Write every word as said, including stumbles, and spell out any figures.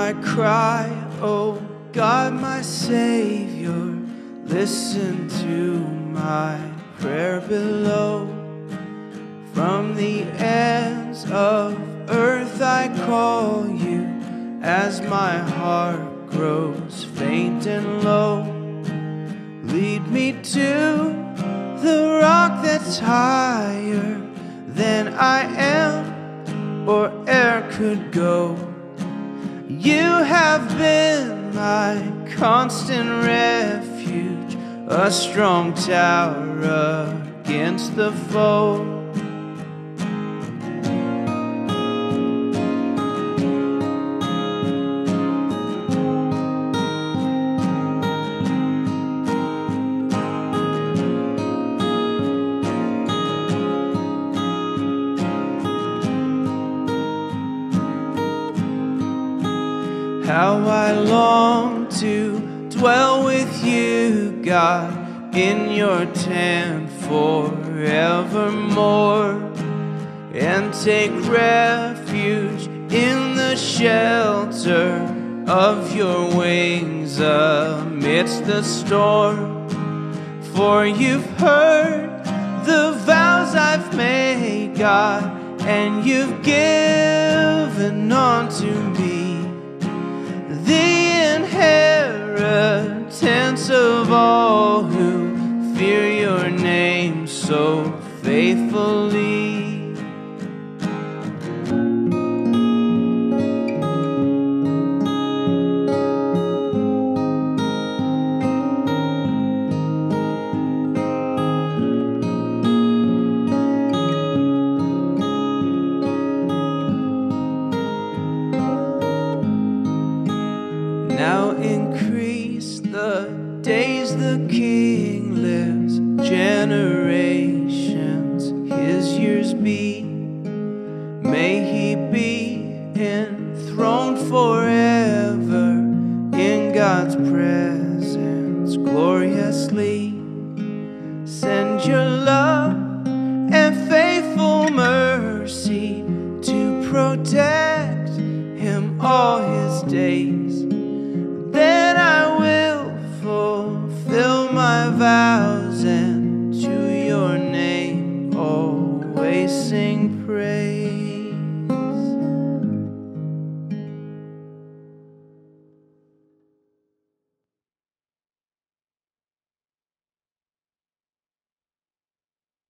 my cry, oh God, my Savior. Listen to my prayer below. From the ends of earth I call you, as my heart grows faint and low. Lead me to the rock that's higher than I am or e'er could go. You have been my constant refuge, a strong tower against the foe. How I long to dwell with you, God, in your tent forevermore, and take refuge in the shelter of your wings amidst the storm. For you've heard the vows I've made, God, and you've given unto me the inheritance of all who fear your name so faithfully. Now increase the days the King lives, generations his years be. May he be enthroned forever in God's presence gloriously. Send your love and faithful mercy to protect him all his days. Then I will fulfill my vows, and to your name always sing praise.